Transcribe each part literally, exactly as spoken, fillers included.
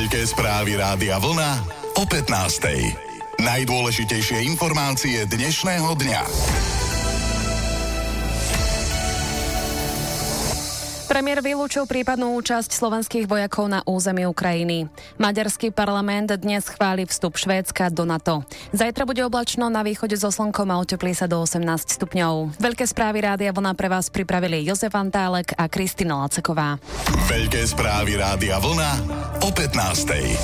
Veľké správy Rádia Vlna o pätnástej. Najdôležitejšie informácie dnešného dňa. Premiér vylúčil prípadnú účasť slovenských vojakov na území Ukrajiny. Maďarský parlament dnes schváli vstup Švédska do NATO. Zajtra bude oblačno, na východe so slnkom a oteplí sa do osemnásť stupňov. Veľké správy Rádia Vlna pre vás pripravili Jozef Antálek a Kristina Laceková. Veľké správy Rádia Vlna o pätnástej.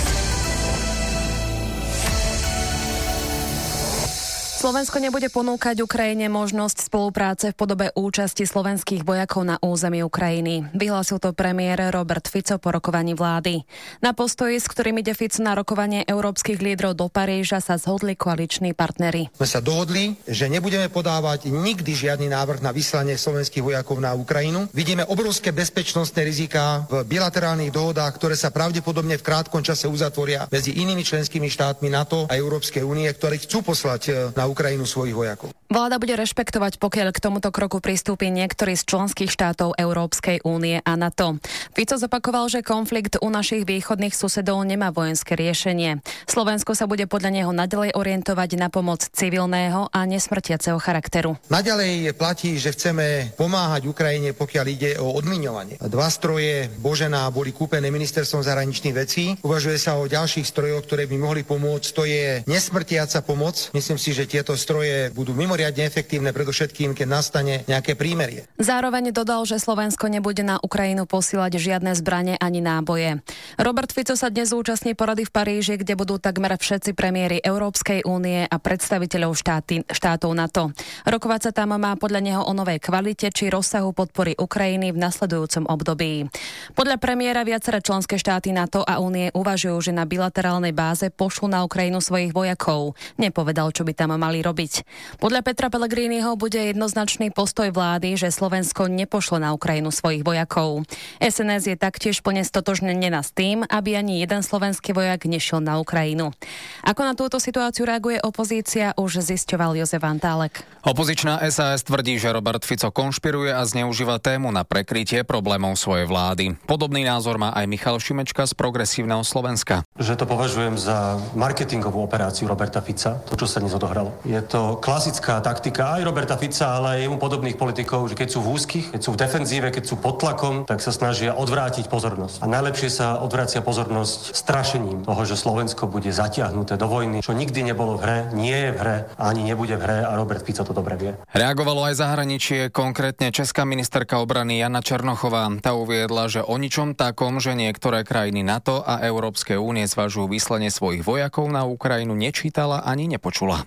Slovensko nebude ponúkať Ukrajine možnosť spolupráce v podobe účasti slovenských vojakov na území Ukrajiny. Vyhlásil to premiér Robert Fico po rokovaní vlády. Na postoji, s ktorým ide Fico na rokovanie európskych lídrov do Paríža, sa zhodli koaliční partneri. My sa dohodli, že nebudeme podávať nikdy žiadny návrh na vyslanie slovenských vojakov na Ukrajinu. Vidíme obrovské bezpečnostné riziká v bilaterálnych dohodách, ktoré sa pravdepodobne v krátkom čase uzatvoria medzi inými členskými štátmi NATO a Európskej únie, ktorí chcú poslať na Ukrajinu svojich vojakov. Vláda bude rešpektovať, pokiaľ k tomuto kroku pristúpi niektorý z členských štátov Európskej únie a NATO. Fico zopakoval, že konflikt u našich východných susedov nemá vojenské riešenie. Slovensko sa bude podľa neho naďalej orientovať na pomoc civilného a nesmrtiaceho charakteru. Naďalej platí, že chceme pomáhať Ukrajine, pokiaľ ide o odmiňovanie. Dva stroje Božena boli kúpené ministerstvom zahraničných vecí. Uvažuje sa o ďalších strojoch, ktoré by mohli pomôcť. To je nesmrtiaca pomoc. Myslím si, že tieto stroje budú mimoriadne efektívne, predovšetkým, keď nastane nejaké prímerie. Zároveň dodal, že Slovensko nebude na Ukrajinu posílať žiadne zbrane ani náboje. Robert Fico sa dnes zúčastní porady v Paríži, kde budú takmer všetci premiéri Európskej únie a predstaviteľov štáty, štátov NATO. Rokovať sa tam má podľa neho o novej kvalite či rozsahu podpory Ukrajiny v nasledujúcom období. Podľa premiéra viaceré členské štáty NATO a únie uvažujú, že na bilaterálnej báze pošlú na Ukrajinu svojich vojakov. Nepovedal, čo by tam mali robiť. Podľa Petra Pellegriniho bude jednoznačný postoj vlády, že Slovensko nepošle na Ukrajinu svojich vojakov. es en es je taktiež plne stotožnená s tým, aby ani jeden slovenský vojak nešiel na Ukrajinu. Ako na túto situáciu reaguje opozícia, už zisťoval Jozef Antálek. Opozičná es a es tvrdí, že Robert Fico konšpiruje a zneužíva tému na prekrytie problémov svojej vlády. Podobný názor má aj Michal Šimečka z Progresívneho Slovenska. Že to považujem za marketingovú operáciu Roberta Fica, to, čo sa dnes odohralo. Je to klasická taktika aj Roberta Fica, ale aj jemu podobných politikov, že keď sú v úzkých, keď sú v defenzíve, keď sú pod tlakom, tak sa snažia odvrátiť pozornosť. A najlepšie sa odvracia pozornosť strašením toho, že Slovensko bude zatiahnuté do vojny, čo nikdy nebolo v hre, nie je v hre a ani nebude v hre a Robert Fico to dobre vie. Reagovalo aj zahraničie, konkrétne česká ministerka obrany Jana Černochová. Tá uviedla, že o ničom takom, že niektoré krajiny NATO a Európskej únie zvažujú vyslanie svojich vojakov na Ukrajinu, nečítala ani nepočula.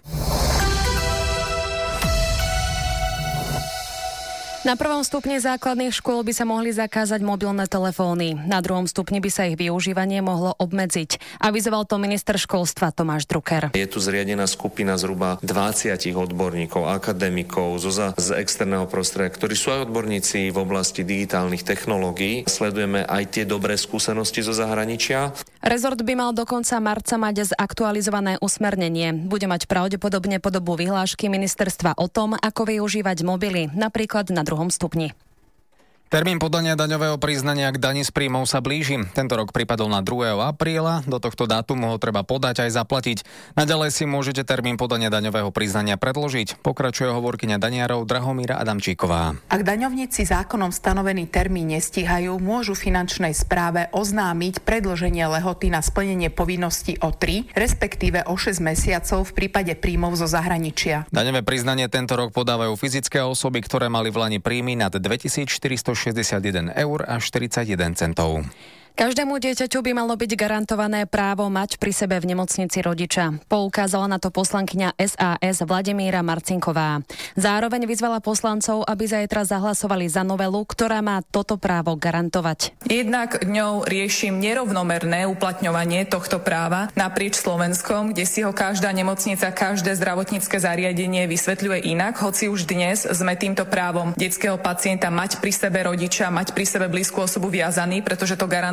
Na prvom stupni základných škôl by sa mohli zakázať mobilné telefóny. Na druhom stupni by sa ich využívanie mohlo obmedziť. Avizoval to minister školstva Tomáš Drucker. Je tu zriadená skupina zhruba dvadsať odborníkov, akademikov zo z externého prostredia, ktorí sú aj odborníci v oblasti digitálnych technológií. Sledujeme aj tie dobré skúsenosti zo zahraničia. Rezort by mal do konca marca mať zaktualizované usmernenie. Bude mať pravdepodobne podobu vyhlášky ministerstva o tom, ako využívať mobily, napríklad na druhom stupni. Termín podania daňového priznania k dani z príjmov sa blíži. Tento rok pripadol na druhého apríla. Do tohto dátumu ho treba podať aj zaplatiť. Naďalej si môžete termín podania daňového priznania predložiť. Pokračuje hovorkyňa daniarov Drahomíra Adamčíková. Ak daňovníci zákonom stanovený termín nestíhajú, môžu finančnej správe oznámiť predĺženie lehoty na splnenie povinností o tri, respektíve o šesť mesiacov v prípade príjmov zo zahraničia. Daňové priznanie tento rok podávajú fyzické osoby, ktoré mali v lani príjmy nad dvetisícštyristošesťdesiatjeden eur a štyridsaťjeden centov. Každému dieťaťu by malo byť garantované právo mať pri sebe v nemocnici rodiča. Poukázala na to poslankyňa es a es Vladimíra Marcinková. Zároveň vyzvala poslancov, aby zajtra zahlasovali za novelu, ktorá má toto právo garantovať. Jednak ňou riešim nerovnomerné uplatňovanie tohto práva naprieč Slovenskom, kde si ho každá nemocnica, každé zdravotnícke zariadenie vysvetľuje inak, hoci už dnes sme týmto právom detského pacienta mať pri sebe rodiča, mať pri sebe blízku osobu viazaný, pretože to garantuje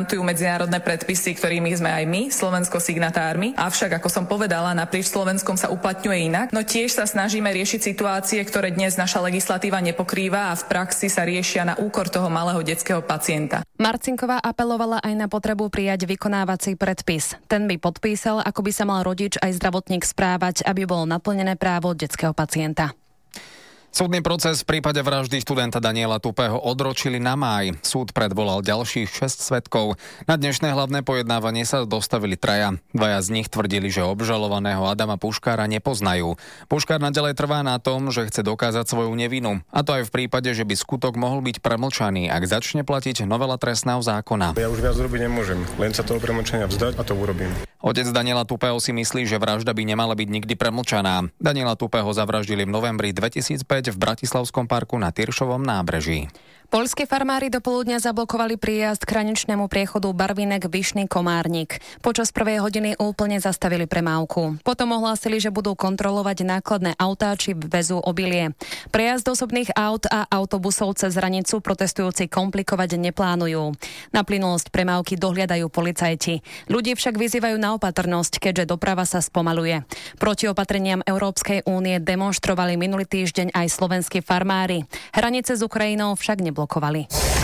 garantujú medzinárodné predpisy, ktorými sme aj my, Slovensko, signatármi. Avšak, ako som povedala, naprieč Slovenskom sa uplatňuje inak. No tiež sa snažíme riešiť situácie, ktoré dnes naša legislatíva nepokrýva a v praxi sa riešia na úkor toho malého detského pacienta. Marcinková apelovala aj na potrebu prijať vykonávací predpis. Ten by podpísal, ako by sa mal rodič aj zdravotník správať, aby bolo naplnené právo detského pacienta. Súdny proces v prípade vraždy študenta Daniela Tupého odročili na máj. Súd predvolal ďalších šesť svedkov. Na dnešné hlavné pojednávanie sa dostavili traja. Dvaja z nich tvrdili, že obžalovaného Adama Puškára nepoznajú. Puškár naďalej trvá na tom, že chce dokázať svoju nevinu. A to aj v prípade, že by skutok mohol byť premlčaný, ak začne platiť novela trestného zákona. Ja už viac robiť nemôžem, len sa toho premlčania vzdať a to urobím. Otec Daniela Tupého si myslí, že vražda by nemala byť nikdy premlčaná. Daniela Tupého zavraždili v novembri dvetisícpäť v Bratislavskom parku na Tyršovom nábreží. Poľskí farmári do poludnia zablokovali príjazd k hraničnému priechodu Barvinek Vyšný Komárnik. Počas prvej hodiny úplne zastavili premávku. Potom ohlásili, že budú kontrolovať nákladné autá či vezú obilie. Prejazd osobných aut a autobusov cez hranicu protestujúci komplikovať neplánujú. Na plynulosť premávky dohliadajú policajti. Ľudí však vyzývajú na opatrnosť, keďže doprava sa spomaluje. Proti opatreniam Európskej únie demonštrovali minulý týždeň aj slovenskí farmári. Hranice s Ukrajinou však neblokovali. blokovali.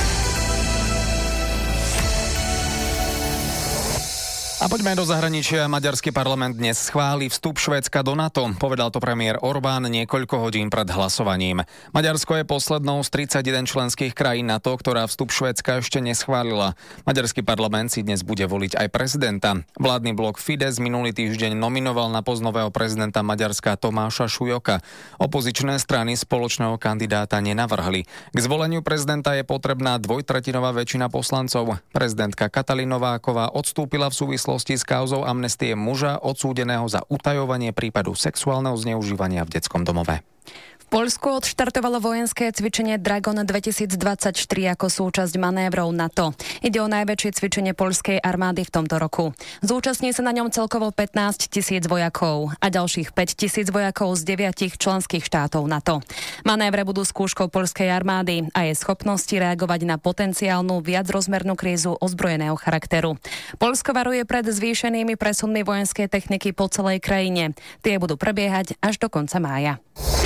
A poďme do zahraničia. Maďarský parlament dnes schváli vstup Švédska do NATO. Povedal to premiér Orbán niekoľko hodín pred hlasovaním. Maďarsko je poslednou z tridsaťjeden členských krajín NATO, ktorá vstup Švédska ešte neschválila. Maďarský parlament si dnes bude voliť aj prezidenta. Vládny blok Fidesz minulý týždeň nominoval na post nového prezidenta Maďarska Tomáša Šujoka. Opozičné strany spoločného kandidáta nenavrhli. K zvoleniu prezidenta je potrebná dvojtretinová väčšina poslancov. Prezidentka Katalin Nováková odstúpila v súvislosti s kauzou amnestie muža odsúdeného za utajovanie prípadu sexuálneho zneužívania v detskom domove. V Poľsku odštartovalo vojenské cvičenie Dragon dvetisícdvadsaťštyri ako súčasť manévrov NATO. Ide o najväčšie cvičenie poľskej armády v tomto roku. Zúčastní sa na ňom celkovo pätnásť tisíc vojakov a ďalších päť tisíc vojakov z deviatich členských štátov NATO. Manévre budú skúškou poľskej armády a jej schopnosti reagovať na potenciálnu viacrozmernú krízu ozbrojeného charakteru. Poľsko varuje pred zvýšenými presunmi vojenskej techniky po celej krajine. Tie budú prebiehať až do konca mája.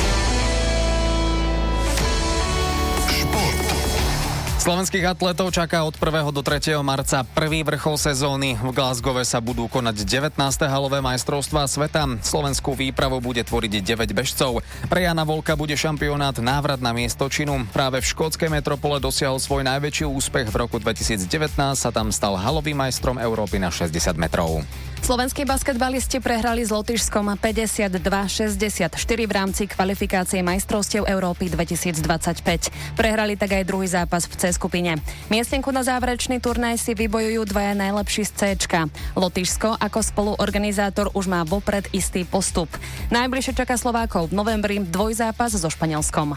Slovenských atletov čaká od prvého do tretieho marca prvý vrchol sezóny. V Glasgowe sa budú konať devätnáste halové majstrovstvá sveta. Slovenskú výpravu bude tvoriť deväť bežcov. Pre Jana Volka bude šampionát návrat na miesto činu. Práve v škótskej metropole dosiahol svoj najväčší úspech. V roku dvetisícdevätnásť sa tam stal halovým majstrom Európy na šesťdesiat metrov. Slovenskí basketbalisti prehrali s Lotyšskom päťdesiatdva šesťdesiatštyri v rámci kvalifikácie majstrovstiev Európy dvetisícdvadsaťpäť. Prehrali tak aj druhý zápas v C skupine. Miestnenku na záverečný turnaj si vybojujú dvaja najlepší z C-čka. Lotyšsko ako spoluorganizátor už má vopred istý postup. Najbližšie čaká Slovákov v novembri dvojzápas so Španielskom.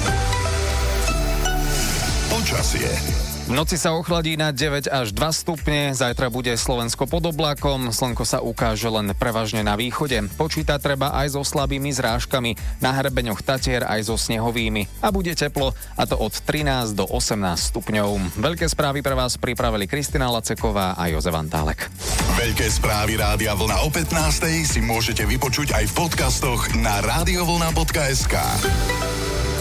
Počasie. V noci sa ochladí na deväť až dva stupne, zajtra bude Slovensko pod oblakom, slnko sa ukáže len prevažne na východe. Počítať treba aj so slabými zrážkami, na hrebeňoch Tatier aj so snehovými. A bude teplo, a to od trinásť do osemnásť stupňov. Veľké správy pre vás pripravili Kristina Laceková a Jozef Antálek. Veľké správy Rádia Vlna o pätnástej si môžete vypočuť aj v podcastoch na radiovlna bodka es ká.